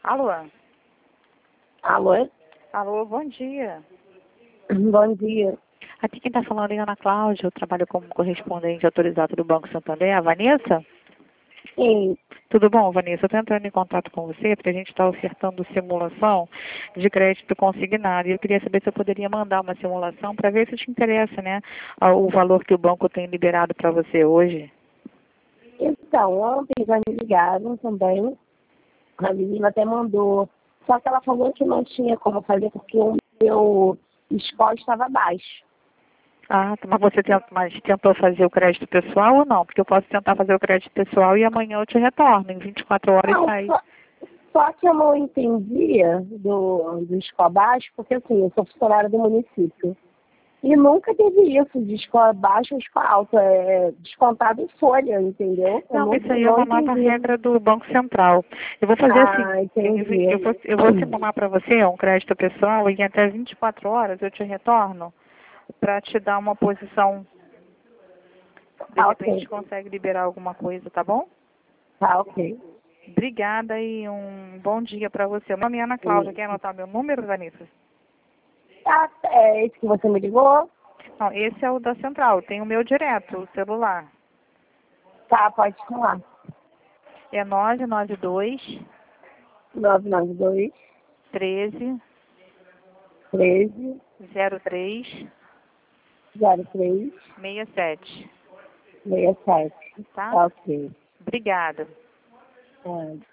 Alô? Alô? Alô, bom dia. Bom dia. Aqui quem está falando é a Ana Cláudia, eu trabalho como correspondente autorizado do Banco Santander. A Vanessa? Sim. Tudo bom, Vanessa? Eu estou entrando em contato com você porque a gente está ofertando simulação de crédito consignado. E eu queria saber se eu poderia mandar uma simulação para ver se te interessa, né? O valor que o banco tem liberado para você hoje. Então, ontem já me ligaram também. A menina até mandou. Só que ela falou que não tinha como fazer porque o meu score estava baixo. Ah, mas mas tentou fazer o crédito pessoal ou não? Porque eu posso tentar fazer o crédito pessoal e amanhã eu te retorno. Em 24 horas Não, sai. só que eu não entendia do score baixo, porque assim, eu sou funcionária do município. E nunca teve isso, de score baixo ou score alto. É descontado em folha, entendeu? Eu Não, não, isso aí é não uma nova entendi. regra do Banco Central. Eu vou fazer assim, Ah, entendi. eu vou simular para você um crédito pessoal e em até 24 horas eu te retorno para te dar uma posição. De Tá repente ok. consegue liberar alguma coisa, tá bom? Tá ok. Obrigada e um bom dia para você. Meu nome é Ana Cláudia. Quer anotar meu número, Vanessa? Tá, é esse que você me ligou? Não, esse é o da central. Tem o meu direto, o celular. Tá, pode falar. É 992 992 13 13 03 03 67. 67. Tá? Ok. Obrigada. É.